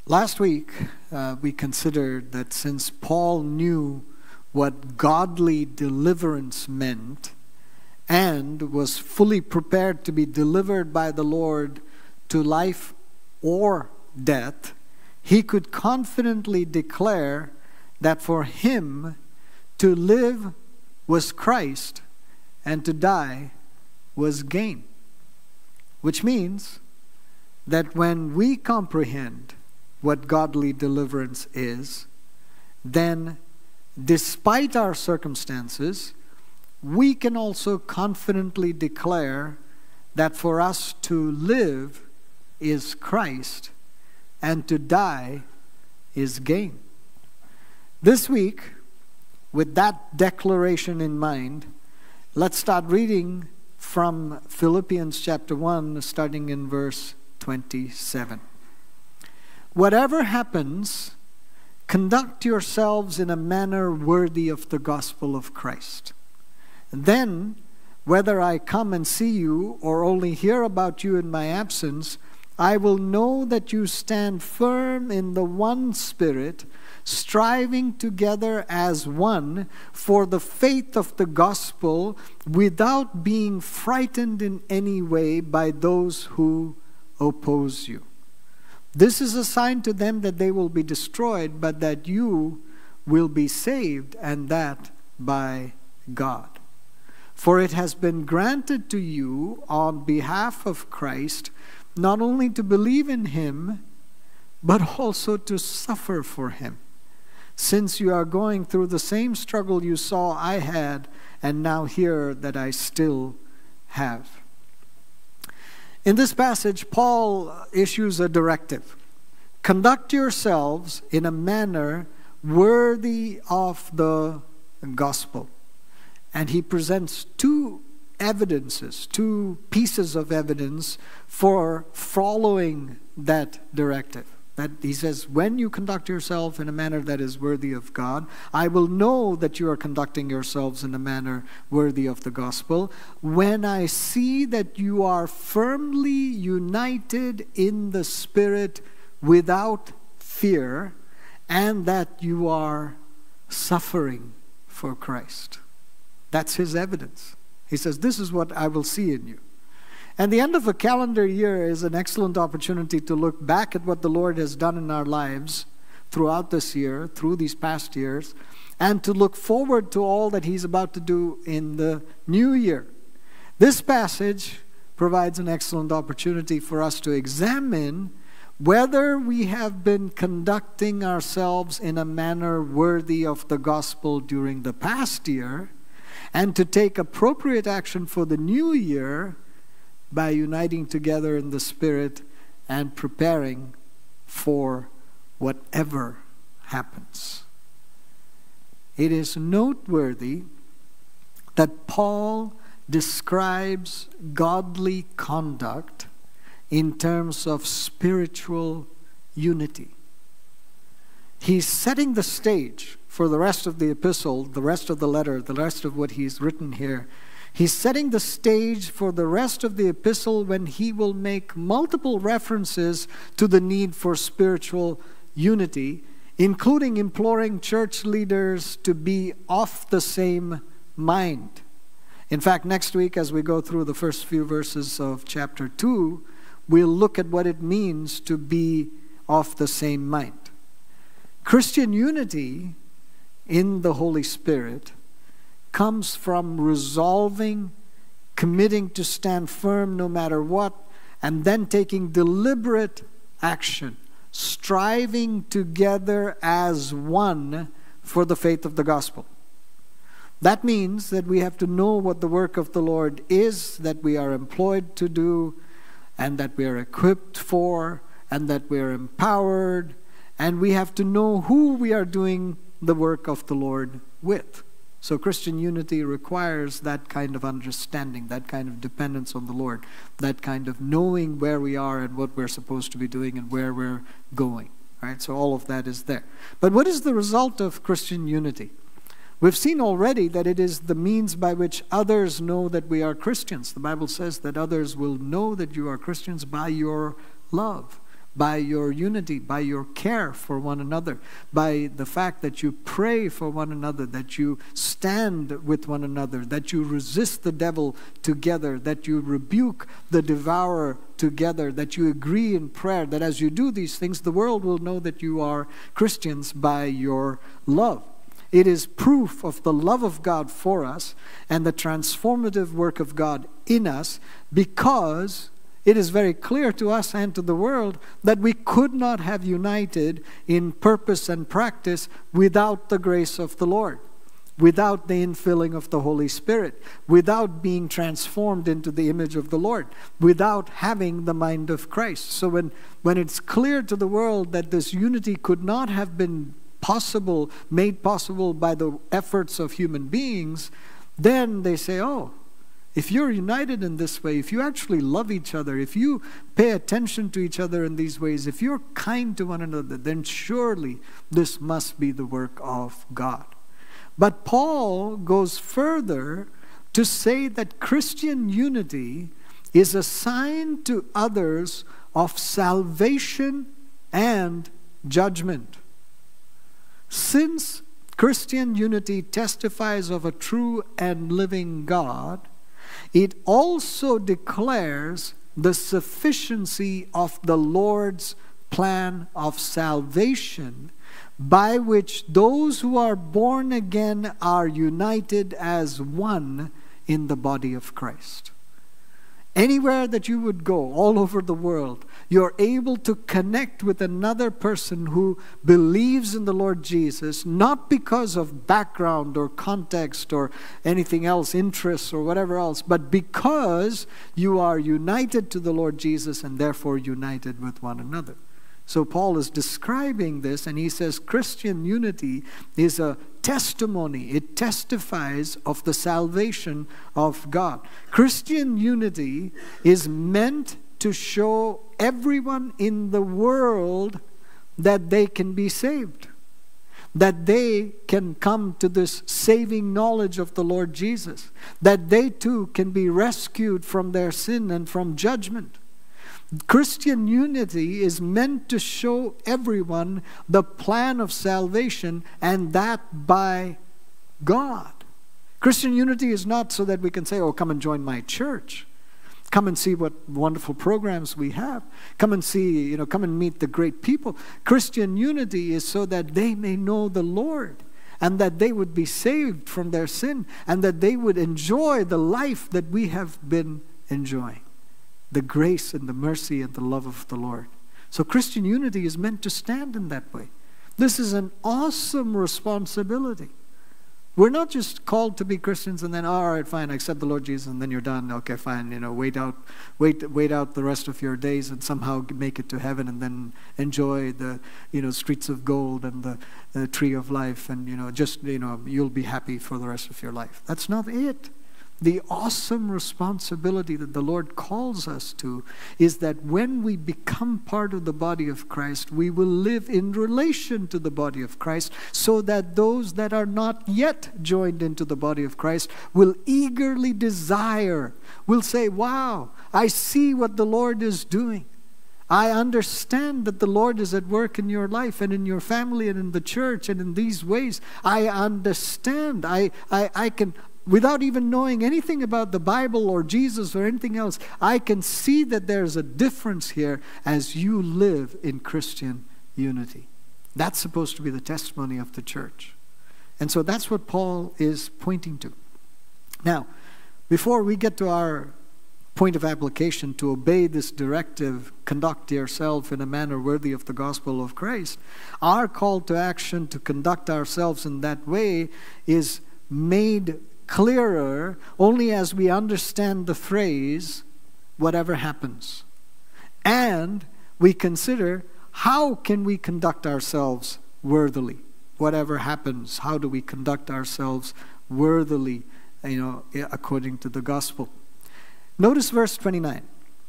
Last week, we considered that since Paul knew what godly deliverance meant and was fully prepared to be delivered by the Lord to life or death, he could confidently declare that for him to live was Christ and to die was gain. Which means that when we comprehend what godly deliverance is, then despite our circumstances, we can also confidently declare that for us to live is Christ and to die is gain. This week, with that declaration in mind, let's start reading from Philippians chapter 1, starting in verse 27. Whatever happens, conduct yourselves in a manner worthy of the gospel of Christ. Then, whether I come and see you or only hear about you in my absence, I will know that you stand firm in the one Spirit, striving together as one for the faith of the gospel, without being frightened in any way by those who oppose you. This is a sign to them that they will be destroyed, but that you will be saved, and that by God. For it has been granted to you on behalf of Christ not only to believe in him, but also to suffer for him, since you are going through the same struggle you saw I had, and now hear that I still have. In this passage, Paul issues a directive. Conduct yourselves in a manner worthy of the gospel. And he presents two pieces of evidence for following that directive. That he says, when you conduct yourself in a manner that is worthy of God, I will know that you are conducting yourselves in a manner worthy of the gospel when I see that you are firmly united in the Spirit without fear, and that you are suffering for Christ. That's his evidence. He says, this is what I will see in you. And the end of a calendar year is an excellent opportunity to look back at what the Lord has done in our lives throughout this year, through these past years, and to look forward to all that he's about to do in the new year. This passage provides an excellent opportunity for us to examine whether we have been conducting ourselves in a manner worthy of the gospel during the past year, and to take appropriate action for the new year by uniting together in the Spirit and preparing for whatever happens. It is noteworthy that Paul describes godly conduct in terms of spiritual unity. He's setting the stage for the rest of the epistle, the rest of the letter, the rest of what he's written here. He's setting the stage for the rest of the epistle when he will make multiple references to the need for spiritual unity, including imploring church leaders to be of the same mind. In fact, next week, as we go through the first few verses of chapter 2, we'll look at what it means to be of the same mind. Christian unity in the Holy Spirit comes from resolving, committing to stand firm no matter what, and then taking deliberate action, striving together as one for the faith of the gospel. That means that we have to know what the work of the Lord is, that we are employed to do, and that we are equipped for, and that we are empowered, and we have to know who we are doing the work of the Lord with. So Christian unity requires that kind of understanding, that kind of dependence on the Lord, that kind of knowing where we are and what we're supposed to be doing and where we're going. Right? So all of that is there. But what is the result of Christian unity? We've seen already that it is the means by which others know that we are Christians. The Bible says that others will know that you are Christians by your love, by your unity, by your care for one another, by the fact that you pray for one another, that you stand with one another, that you resist the devil together, that you rebuke the devourer together, that you agree in prayer, that as you do these things, the world will know that you are Christians by your love. It is proof of the love of God for us and the transformative work of God in us, because it is very clear to us and to the world that we could not have united in purpose and practice without the grace of the Lord, without the infilling of the Holy Spirit, without being transformed into the image of the Lord, without having the mind of Christ. So when it's clear to the world that this unity could not have been made possible by the efforts of human beings, then they say, oh, if you're united in this way, if you actually love each other, if you pay attention to each other in these ways, if you're kind to one another, then surely this must be the work of God. But Paul goes further to say that Christian unity is a sign to others of salvation and judgment. Since Christian unity testifies of a true and living God, it also declares the sufficiency of the Lord's plan of salvation, by which those who are born again are united as one in the body of Christ. Anywhere that you would go, all over the world, you're able to connect with another person who believes in the Lord Jesus, not because of background or context or anything else, interests or whatever else, but because you are united to the Lord Jesus and therefore united with one another. So Paul is describing this, and he says Christian unity is a testimony. It testifies of the salvation of God. Christian unity is meant to show everyone in the world that they can be saved, that they can come to this saving knowledge of the Lord Jesus, that they too can be rescued from their sin and from judgment. Christian unity is meant to show everyone the plan of salvation, and that by God. Christian unity is not so that we can say, oh, come and join my church. Come and see what wonderful programs we have. Come and see, come and meet the great people. Christian unity is so that they may know the Lord, and that they would be saved from their sin, and that they would enjoy the life that we have been enjoying. The grace and the mercy and the love of the Lord. So Christian unity is meant to stand in that way. This is an awesome responsibility. We're not just called to be Christians and then, all right, fine, accept the Lord Jesus, and then you're done. Okay, fine, wait out the rest of your days and somehow make it to heaven, and then enjoy the streets of gold and the tree of life, and you'll be happy for the rest of your life. That's not it. The awesome responsibility that the Lord calls us to is that when we become part of the body of Christ, we will live in relation to the body of Christ, so that those that are not yet joined into the body of Christ will eagerly desire, will say, wow, I see what the Lord is doing. I understand that the Lord is at work in your life and in your family and in the church and in these ways. I understand. I can, without even knowing anything about the Bible or Jesus or anything else, I can see that there's a difference here as you live in Christian unity. That's supposed to be the testimony of the church. And so that's what Paul is pointing to. Now, before we get to our point of application to obey this directive, conduct yourself in a manner worthy of the gospel of Christ, our call to action to conduct ourselves in that way is made clearer only as we understand the phrase, whatever happens. And we consider, how can we conduct ourselves worthily? Whatever happens, how do we conduct ourselves worthily, according to the gospel? Notice verse 29.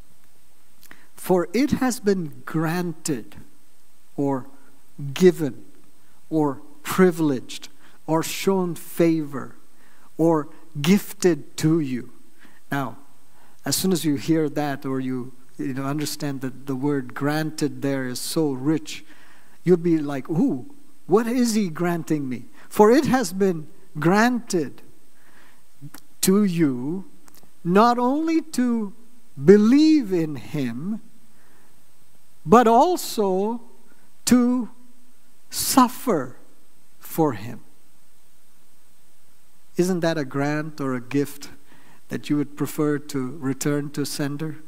For it has been granted, or given, or privileged, or shown favor, or gifted to you. Now, as soon as you hear that, or you understand that the word granted there is so rich, you'd be like, ooh, what is he granting me? For it has been granted to you not only to believe in him, but also to suffer for him. Isn't that a grant or a gift that you would prefer to return to sender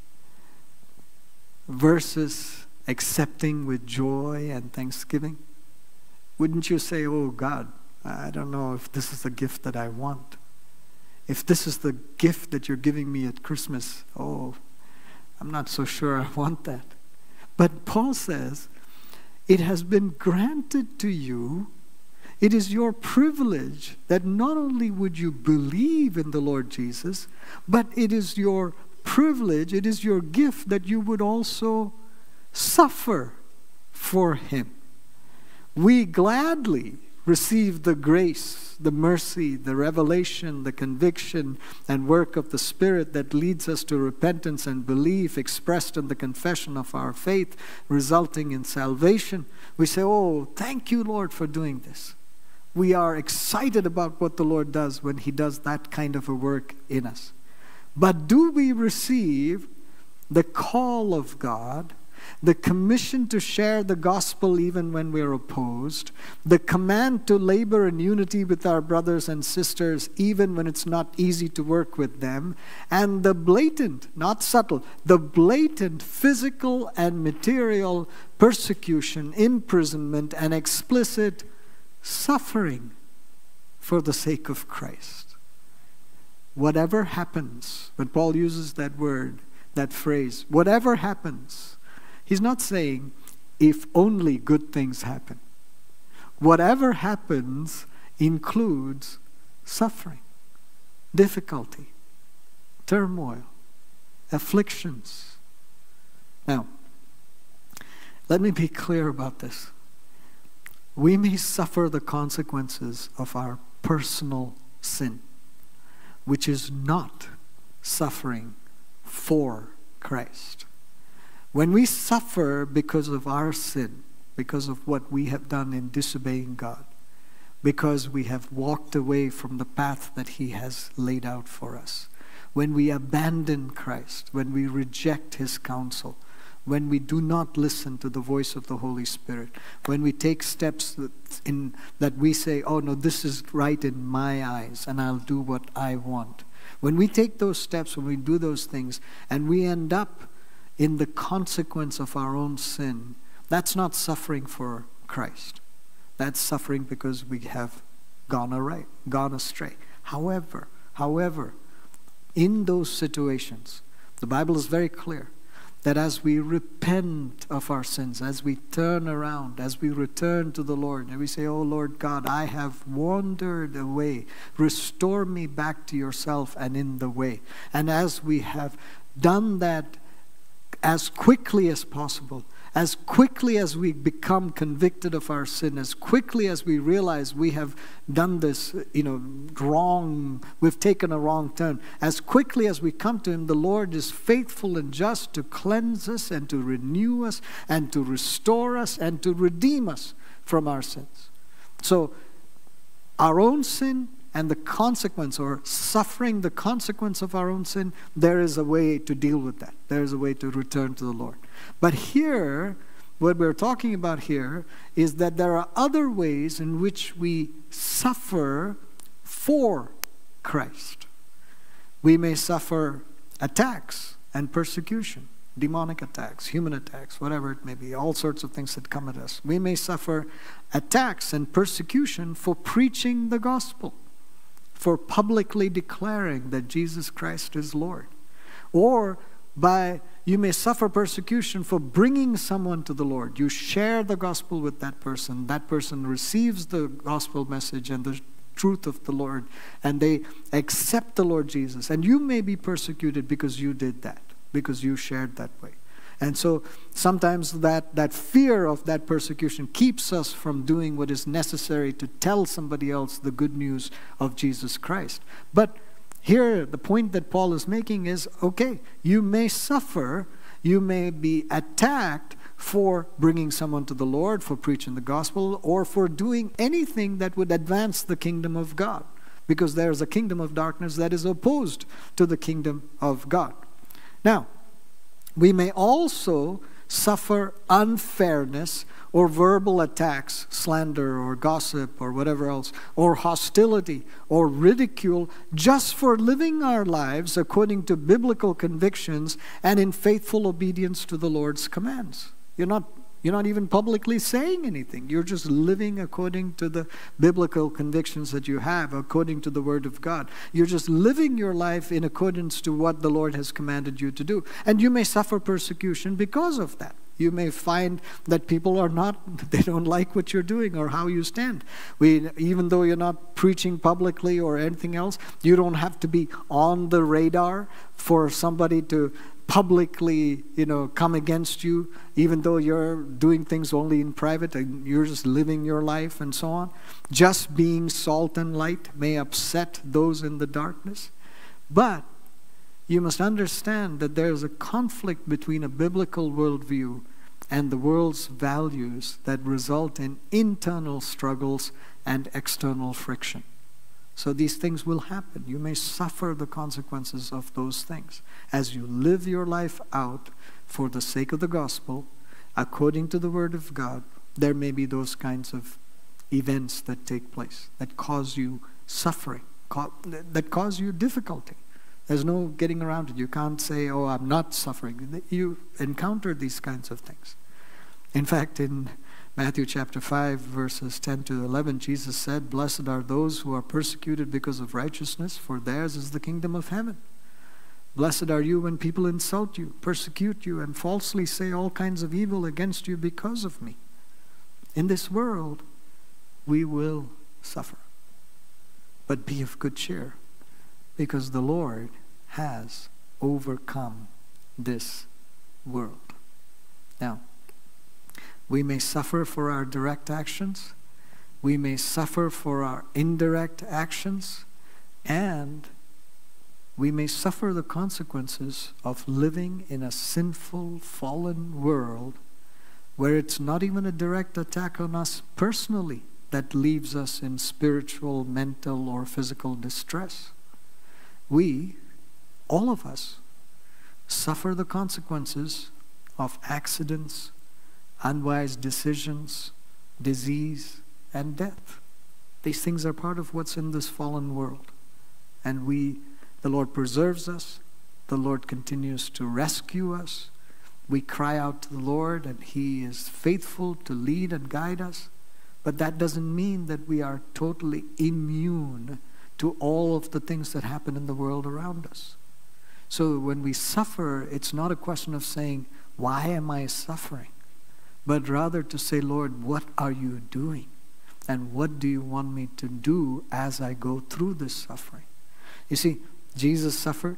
versus accepting with joy and thanksgiving? Wouldn't you say, oh God, I don't know if this is the gift that I want. If this is the gift that you're giving me at Christmas, oh, I'm not so sure I want that. But Paul says, it has been granted to you, it is your privilege that not only would you believe in the Lord Jesus, but it is your privilege, it is your gift that you would also suffer for him. We gladly receive the grace, the mercy, the revelation, the conviction and work of the Spirit that leads us to repentance and belief expressed in the confession of our faith, resulting in salvation. We say, oh, thank you, Lord, for doing this. We are excited about what the Lord does when he does that kind of a work in us. But do we receive the call of God, the commission to share the gospel even when we're opposed, the command to labor in unity with our brothers and sisters even when it's not easy to work with them, and the blatant, not subtle, the blatant physical and material persecution, imprisonment, and explicit suffering for the sake of Christ? Whatever happens, when Paul uses that word, that phrase, whatever happens, he's not saying, if only good things happen. Whatever happens includes suffering, difficulty, turmoil, afflictions. Now, let me be clear about this. We may suffer the consequences of our personal sin, which is not suffering for Christ. When we suffer because of our sin, because of what we have done in disobeying God, because we have walked away from the path that he has laid out for us, when we abandon Christ, when we reject his counsel, when we do not listen to the voice of the Holy Spirit, when we take steps that we say, oh no, this is right in my eyes and I'll do what I want. When we take those steps, when we do those things, and we end up in the consequence of our own sin, that's not suffering for Christ. That's suffering because we have gone astray. However, in those situations, the Bible is very clear that as we repent of our sins, as we turn around, as we return to the Lord, and we say, oh Lord God, I have wandered away. Restore me back to yourself and in the way. And as we have done that as quickly as possible, as quickly as we become convicted of our sin, as quickly as we realize we have done this, wrong, we've taken a wrong turn, as quickly as we come to him, the Lord is faithful and just to cleanse us and to renew us and to restore us and to redeem us from our sins. So our own sin and the consequence, or suffering the consequence of our own sin, there is a way to deal with that. There is a way to return to the Lord. But here, what we're talking about here is that there are other ways in which we suffer for Christ. We may suffer attacks and persecution, demonic attacks, human attacks, whatever it may be, all sorts of things that come at us. We may suffer attacks and persecution for preaching the gospel, for publicly declaring that Jesus Christ is Lord. Or you may suffer persecution for bringing someone to the Lord. You share the gospel with that person receives the gospel message and the truth of the Lord, and they accept the Lord Jesus. And you may be persecuted because you did that, because you shared that way. And so sometimes that fear of that persecution keeps us from doing what is necessary to tell somebody else the good news of Jesus Christ. But here, the point that Paul is making is, okay, you may suffer, you may be attacked for bringing someone to the Lord, for preaching the gospel, or for doing anything that would advance the kingdom of God. Because there is a kingdom of darkness that is opposed to the kingdom of God. Now, we may also suffer unfairness or verbal attacks, slander or gossip or whatever else, or hostility or ridicule just for living our lives according to biblical convictions and in faithful obedience to the Lord's commands. You're not even publicly saying anything. You're just living according to the biblical convictions that you have, according to the Word of God. You're just living your life in accordance to what the Lord has commanded you to do. And you may suffer persecution because of that. You may find that people they don't like what you're doing or how you stand. Even though you're not preaching publicly or anything else, you don't have to be on the radar for somebody to publicly, come against you, even though you're doing things only in private and you're just living your life and so on. Just being salt and light may upset those in the darkness. But you must understand that there is a conflict between a biblical worldview and the world's values that result in internal struggles and external friction. So these things will happen. You may suffer the consequences of those things. As you live your life out for the sake of the gospel, according to the Word of God, there may be those kinds of events that take place that cause you suffering, that cause you difficulty. There's no getting around it. You can't say, oh, I'm not suffering. You encounter these kinds of things. In fact, in Matthew chapter 5, verses 10 to 11, Jesus said, "Blessed are those who are persecuted because of righteousness, for theirs is the kingdom of heaven. Blessed are you when people insult you, persecute you, and falsely say all kinds of evil against you because of me. In this world, we will suffer. But be of good cheer, because the Lord has overcome this world." Now, we may suffer for our direct actions, we may suffer for our indirect actions, and we may suffer the consequences of living in a sinful, fallen world where it's not even a direct attack on us personally that leaves us in spiritual, mental, or physical distress. We, all of us, suffer the consequences of accidents, unwise decisions, disease, and death. These things are part of what's in this fallen world. And the Lord preserves us. The Lord continues to rescue us. We cry out to the Lord, and He is faithful to lead and guide us. But that doesn't mean that we are totally immune to all of the things that happen in the world around us. So when we suffer, it's not a question of saying, why am I suffering? But rather to say, Lord, what are you doing? And what do you want me to do as I go through this suffering? You see, Jesus suffered.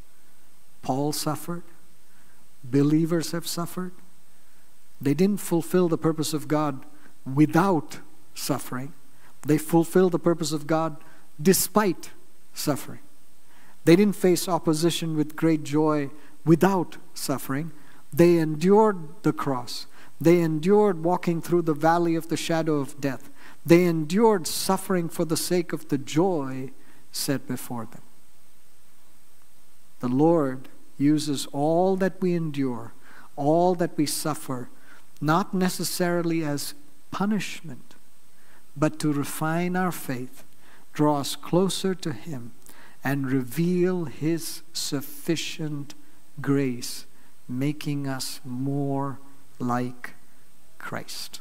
Paul suffered. Believers have suffered. They didn't fulfill the purpose of God without suffering. They fulfilled the purpose of God despite suffering. They didn't face opposition with great joy without suffering. They endured the cross. They endured walking through the valley of the shadow of death. They endured suffering for the sake of the joy set before them. The Lord uses all that we endure, all that we suffer, not necessarily as punishment, but to refine our faith, draw us closer to Him, and reveal His sufficient grace, making us more like Christ.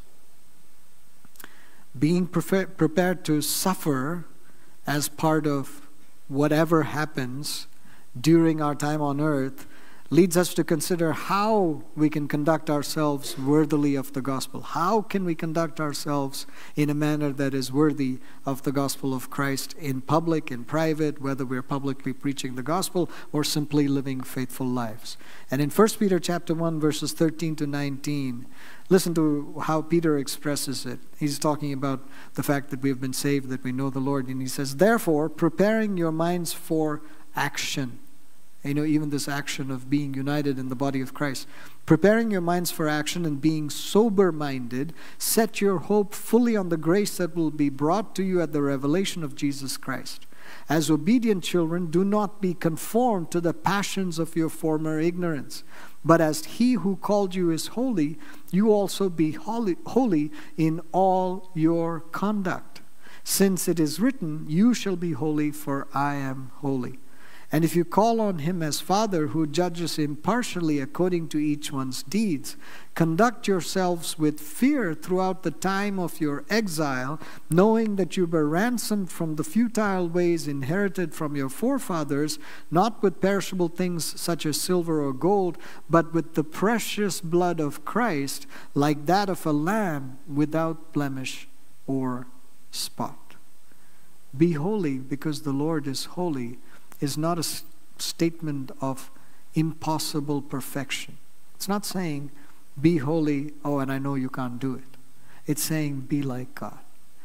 Being prepared to suffer as part of whatever happens during our time on earth leads us to consider how we can conduct ourselves worthily of the gospel. How can we conduct ourselves in a manner that is worthy of the gospel of Christ in public, in private, whether we're publicly preaching the gospel or simply living faithful lives. And in 1 Peter chapter 1, verses 13 to 19, listen to how Peter expresses it. He's talking about the fact that we have been saved, that we know the Lord. And he says, "Therefore, preparing your minds for action even this action of being united in the body of Christ. Preparing your minds for action and being sober-minded, set your hope fully on the grace that will be brought to you at the revelation of Jesus Christ. As obedient children, do not be conformed to the passions of your former ignorance. But as He who called you is holy, you also be holy in all your conduct. Since it is written, you shall be holy, for I am holy. And if you call on Him as Father, who judges impartially according to each one's deeds, conduct yourselves with fear throughout the time of your exile, knowing that you were ransomed from the futile ways inherited from your forefathers, not with perishable things such as silver or gold, but with the precious blood of Christ, like that of a lamb without blemish or spot. Be holy because the Lord is holy is not a statement of impossible perfection. It's not saying, be holy, oh, and I know you can't do it. It's saying, be like God.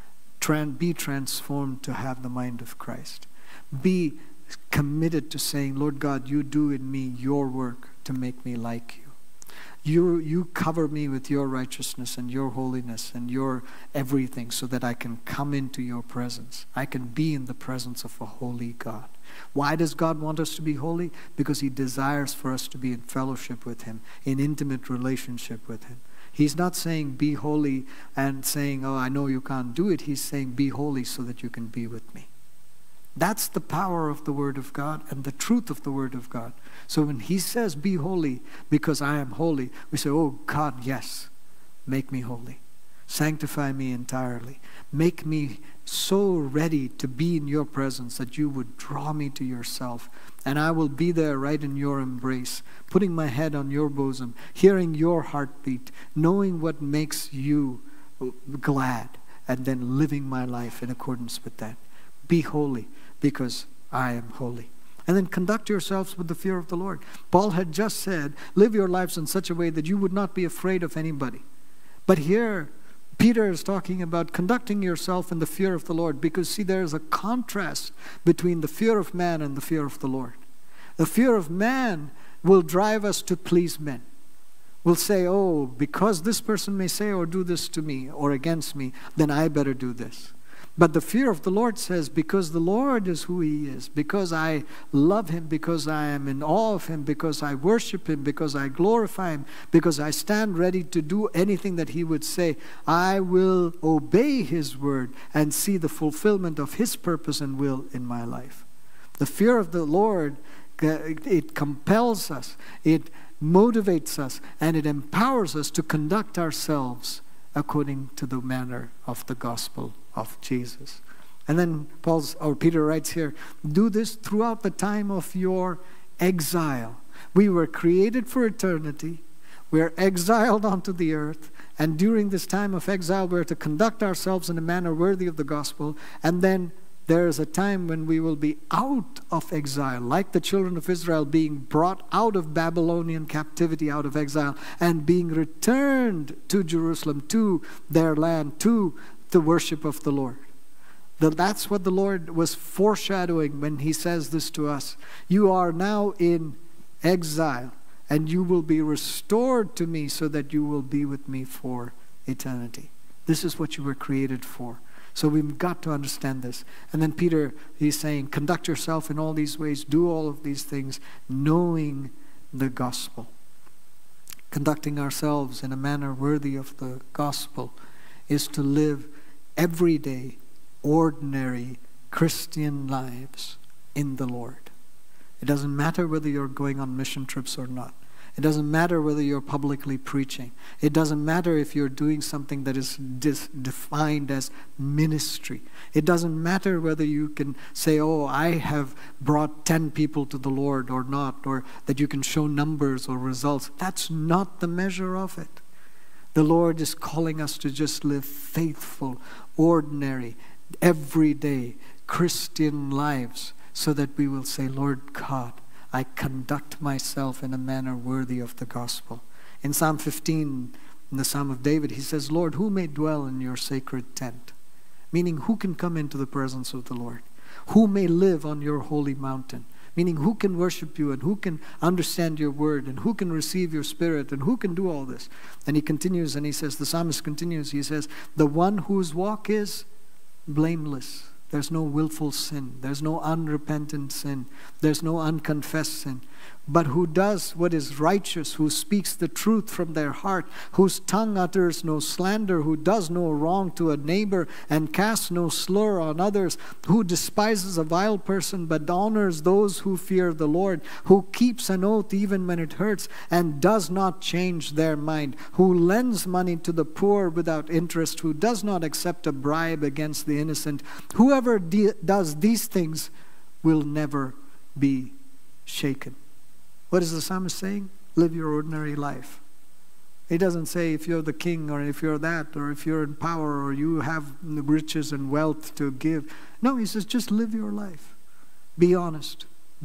Be transformed to have the mind of Christ. Be committed to saying, Lord God, you do in me your work to make me like you. You cover me with your righteousness and your holiness and your everything so that I can come into your presence. I can be in the presence of a holy God. Why does God want us to be holy? Because He desires for us to be in fellowship with Him, in intimate relationship with Him. He's not saying be holy and saying, oh, I know you can't do it. He's saying be holy so that you can be with me. That's the power of the Word of God and the truth of the Word of God. So when He says, be holy because I am holy, we say, oh God, yes, make me holy. Sanctify me entirely. Make me so ready to be in your presence that you would draw me to yourself. And I will be there right in your embrace, putting my head on your bosom, hearing your heartbeat, knowing what makes you glad, and then living my life in accordance with that. Be holy because I am holy. And then conduct yourselves with the fear of the Lord. Paul had just said, live your lives in such a way that you would not be afraid of anybody. But here, Peter is talking about conducting yourself in the fear of the Lord, because see, there is a contrast between the fear of man and the fear of the Lord. The fear of man will drive us to please men. We'll say, oh, because this person may say or do this to me or against me, then I better do this. But the fear of the Lord says, because the Lord is who He is, because I love Him, because I am in awe of Him, because I worship Him, because I glorify Him, because I stand ready to do anything that He would say, I will obey His word and see the fulfillment of His purpose and will in my life. The fear of the Lord, it compels us, it motivates us, and it empowers us to conduct ourselves according to the manner of the gospel of Jesus. And then Peter writes here, do this throughout the time of your exile. We were created for eternity. We are exiled onto the earth. And during this time of exile, we're to conduct ourselves in a manner worthy of the gospel. And then there is a time when we will be out of exile, like the children of Israel being brought out of Babylonian captivity, out of exile, and being returned to Jerusalem, to their land, to the worship of the Lord. That's what the Lord was foreshadowing when He says this to us. You are now in exile, and you will be restored to me so that you will be with me for eternity. This is what you were created for. So we've got to understand this. And then Peter, he's saying, conduct yourself in all these ways, do all of these things, knowing the gospel. Conducting ourselves in a manner worthy of the gospel is to live everyday, ordinary Christian lives in the Lord. It doesn't matter whether you're going on mission trips or not. It doesn't matter whether you're publicly preaching. It doesn't matter if you're doing something that is defined as ministry. It doesn't matter whether you can say, oh, I have brought 10 people to the Lord or not, or that you can show numbers or results. That's not the measure of it. The Lord is calling us to just live faithful, ordinary, everyday Christian lives so that we will say, Lord God, I conduct myself in a manner worthy of the gospel. In Psalm 15, in the Psalm of David, he says, Lord, who may dwell in your sacred tent? Meaning, who can come into the presence of the Lord? Who may live on your holy mountain? Meaning, who can worship you and who can understand your word and who can receive your spirit and who can do all this? And he continues and he says, the psalmist continues, he says, the one whose walk is blameless. There's no willful sin. There's no unrepentant sin. There's no unconfessed sin. But who does what is righteous, who speaks the truth from their heart, whose tongue utters no slander, who does no wrong to a neighbor and casts no slur on others, who despises a vile person but honors those who fear the Lord, who keeps an oath even when it hurts and does not change their mind, who lends money to the poor without interest, who does not accept a bribe against the innocent. Whoever does these things will never be shaken. What is the psalmist saying? Live your ordinary life. He doesn't say if you're the king or if you're that or if you're in power or you have riches and wealth to give. No, he says just live your life. Be honest.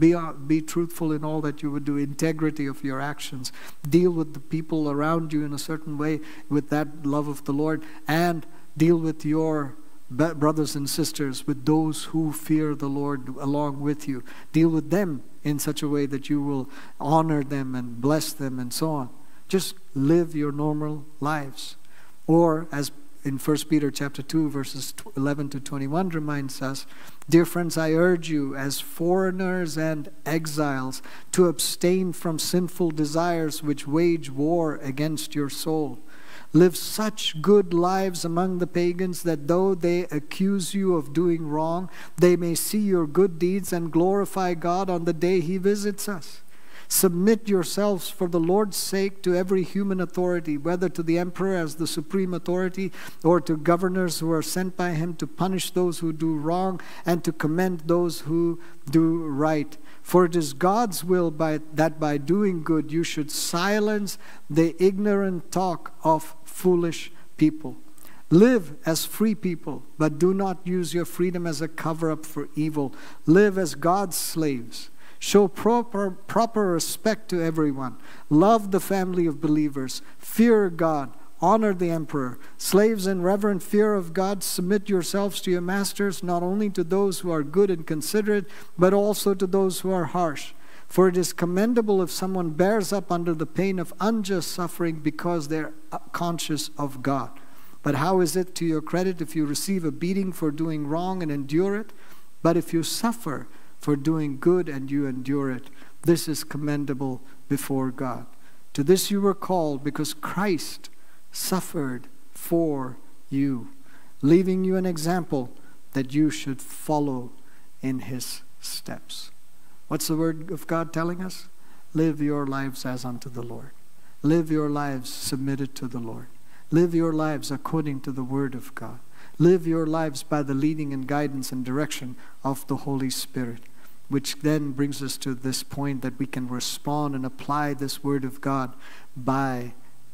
Be truthful in all that you would do. Integrity of your actions. Deal with the people around you in a certain way with that love of the Lord, and deal with your brothers and sisters, with those who fear the Lord along with you. Deal with them in such a way that you will honor them and bless them and so on. Just live your normal lives. Or as in 1 Peter chapter 2 verses 11 to 21 reminds us, dear friends, I urge you as foreigners and exiles to abstain from sinful desires which wage war against your soul. Live such good lives among the pagans that though they accuse you of doing wrong, they may see your good deeds and glorify God on the day He visits us. Submit yourselves for the Lord's sake to every human authority, whether to the emperor as the supreme authority or to governors who are sent by him to punish those who do wrong and to commend those who do right. For it is God's will that by doing good you should silence the ignorant talk of foolish people. Live as free people, but do not use your freedom as a cover-up for evil. Live as God's slaves. Show proper respect to everyone. Love the family of believers. Fear God. Honor the emperor. Slaves, in reverent fear of God, submit yourselves to your masters, not only to those who are good and considerate, but also to those who are harsh. For it is commendable if someone bears up under the pain of unjust suffering because they're conscious of God. But how is it to your credit if you receive a beating for doing wrong and endure it? But if you suffer for doing good and you endure it, this is commendable before God. To this you were called because Christ suffered for you, leaving you an example that you should follow in His steps. What's the word of God telling us? Live your lives as unto the Lord. Live your lives submitted to the Lord. Live your lives according to the word of God. Live your lives by the leading and guidance and direction of the Holy Spirit. Which then brings us to this point that we can respond and apply this word of God by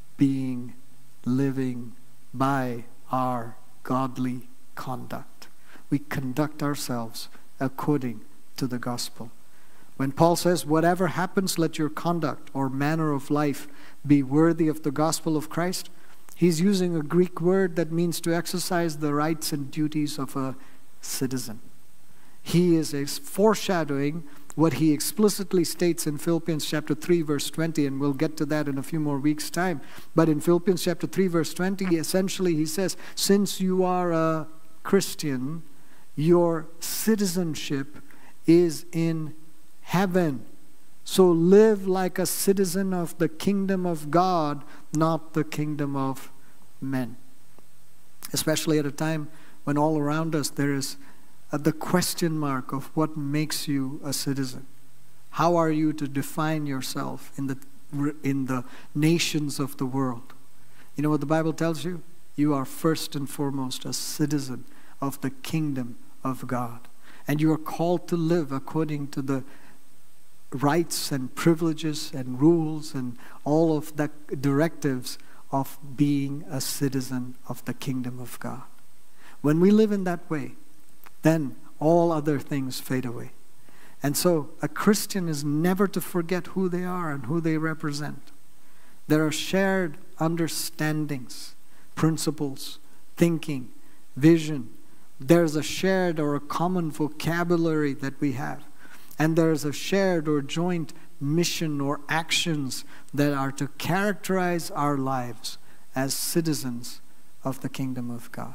living by our godly conduct. We conduct ourselves according to the gospel. When Paul says, whatever happens, let your conduct or manner of life be worthy of the gospel of Christ, he's using a Greek word that means to exercise the rights and duties of a citizen. He is foreshadowing what he explicitly states in Philippians chapter 3 verse 20, and we'll get to that in a few more weeks' time. But in Philippians chapter 3 verse 20, essentially he says, since you are a Christian, your citizenship is in heaven. So live like a citizen of the kingdom of God, not the kingdom of men. Especially at a time when all around us there is the question mark of what makes you a citizen. How are you to define yourself in the nations of the world? You know what the Bible tells you? You are first and foremost a citizen of the kingdom of God. And you are called to live according to the rights and privileges and rules and all of the directives of being a citizen of the kingdom of God. When we live in that way, then all other things fade away. And so a Christian is never to forget who they are and who they represent. There are shared understandings, principles, thinking, vision. There's a shared or a common vocabulary that we have. And there is a shared or joint mission or actions that are to characterize our lives as citizens of the kingdom of God.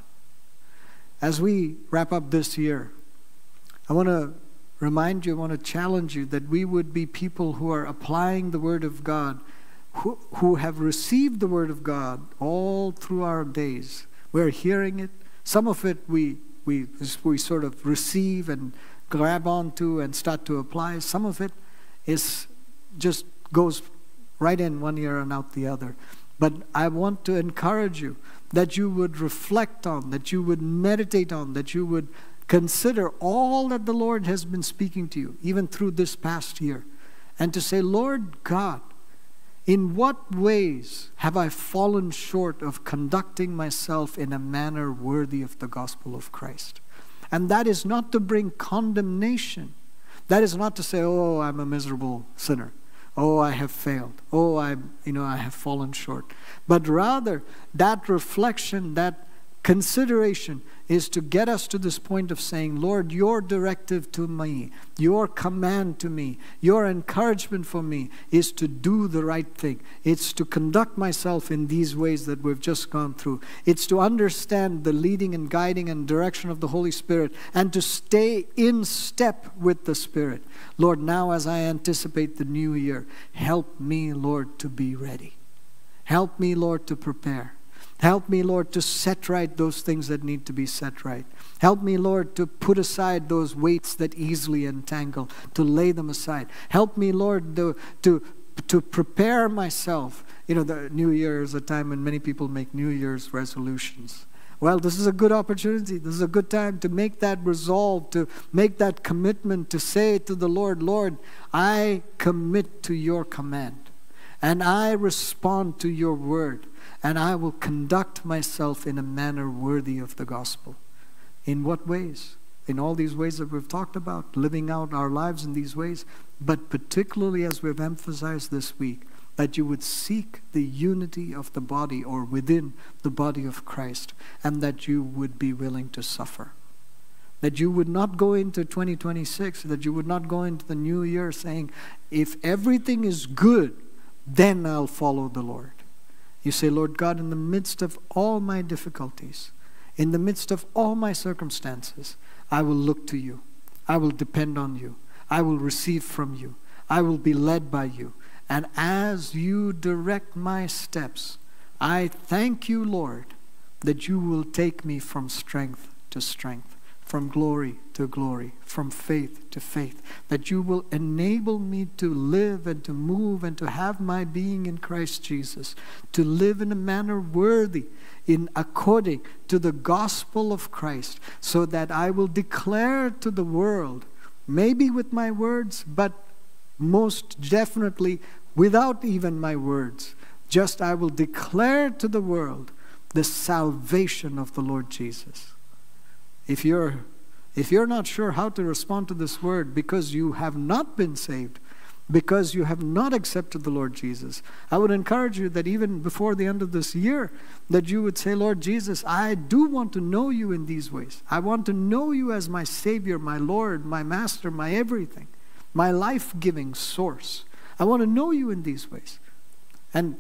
As we wrap up this year, I want to remind you, I want to challenge you that we would be people who are applying the Word of God, who have received the Word of God all through our days. We're hearing it. Some of it we sort of receive and grab onto and start to apply. Some of it is just goes right in one ear and out the other. But I want to encourage you that you would reflect on, that you would meditate on, that you would consider all that the Lord has been speaking to you, even through this past year. And to say, Lord God, in what ways have I fallen short of conducting myself in a manner worthy of the gospel of Christ? And that is not to bring condemnation. That is not to say, oh, I'm a miserable sinner. Oh, I have failed. Oh, I have fallen short. But rather, that reflection, that consideration is to get us to this point of saying, Lord, your directive to me, your command to me, your encouragement for me is to do the right thing. It's to conduct myself in these ways that we've just gone through. It's to understand the leading and guiding and direction of the Holy Spirit and to stay in step with the Spirit. Lord, now as I anticipate the new year, help me, Lord, to be ready. Help me, Lord, to prepare. Help me, Lord, to set right those things that need to be set right. Help me, Lord, to put aside those weights that easily entangle, to lay them aside. Help me, Lord, to prepare myself. The New Year is a time when many people make New Year's resolutions. Well, this is a good opportunity. This is a good time to make that resolve, to make that commitment, to say to the Lord, Lord, I commit to your command, and I respond to your word. And I will conduct myself in a manner worthy of the gospel. In what ways? In all these ways that we've talked about, living out our lives in these ways, but particularly as we've emphasized this week, that you would seek the unity of the body or within the body of Christ, and that you would be willing to suffer. That you would not go into 2026, that you would not go into the new year saying, if everything is good, then I'll follow the Lord. You say, Lord God, in the midst of all my difficulties, in the midst of all my circumstances, I will look to you. I will depend on you. I will receive from you. I will be led by you. And as you direct my steps, I thank you, Lord, that you will take me from strength to strength, from glory to glory, from faith to faith, that you will enable me to live and to move and to have my being in Christ Jesus, to live in a manner worthy, according to the gospel of Christ, so that I will declare to the world, maybe with my words, but most definitely without even my words, just I will declare to the world the salvation of the Lord Jesus. If you're not sure how to respond to this word because you have not been saved, because you have not accepted the Lord Jesus, I would encourage you that even before the end of this year, that you would say, Lord Jesus, I do want to know you in these ways. I want to know you as my Savior, my Lord, my Master, my everything, my life-giving source. I want to know you in these ways. And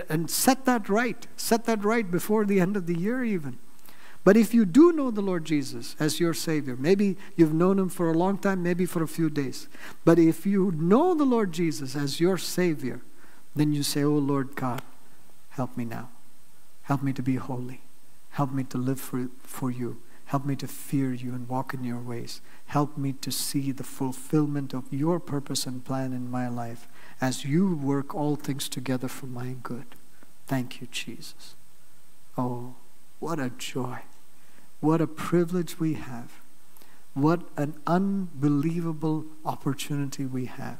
set that right. Set that right before the end of the year even. But if you do know the Lord Jesus as your Savior, maybe you've known Him for a long time, maybe for a few days. But if you know the Lord Jesus as your Savior, then you say, oh Lord God, help me now. Help me to be holy. Help me to live for you. Help me to fear you and walk in your ways. Help me to see the fulfillment of your purpose and plan in my life as you work all things together for my good. Thank you, Jesus. Oh, what a joy. What a privilege we have. What an unbelievable opportunity we have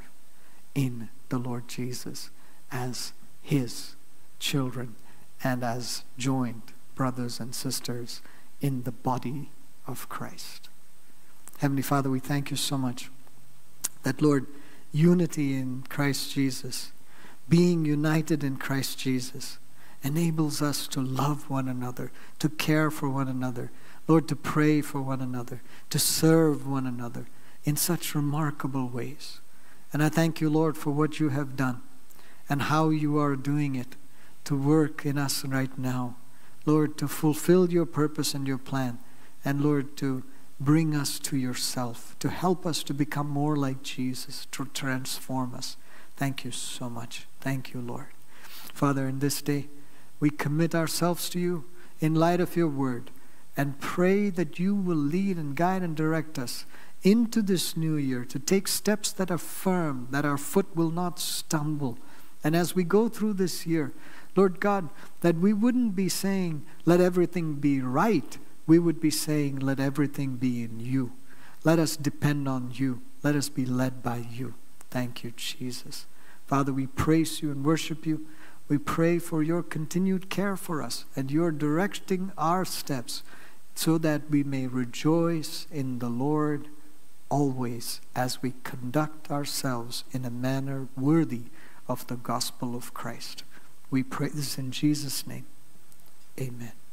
in the Lord Jesus as His children and as joined brothers and sisters in the body of Christ. Heavenly Father, we thank you so much that, Lord, unity in Christ Jesus, being united in Christ Jesus, enables us to love one another, to care for one another, Lord, to pray for one another, to serve one another in such remarkable ways. And I thank you, Lord, for what you have done and how you are doing it to work in us right now. Lord, to fulfill your purpose and your plan. And Lord, to bring us to yourself, to help us to become more like Jesus, to transform us. Thank you so much. Thank you, Lord. Father, in this day, we commit ourselves to you in light of your word and pray that you will lead and guide and direct us into this new year to take steps that are firm, that our foot will not stumble. And as we go through this year, Lord God, that we wouldn't be saying, let everything be right. We would be saying, let everything be in you. Let us depend on you. Let us be led by you. Thank you, Jesus. Father, we praise you and worship you. We pray for your continued care for us and your directing our steps so that we may rejoice in the Lord always as we conduct ourselves in a manner worthy of the gospel of Christ. We pray this in Jesus' name. Amen.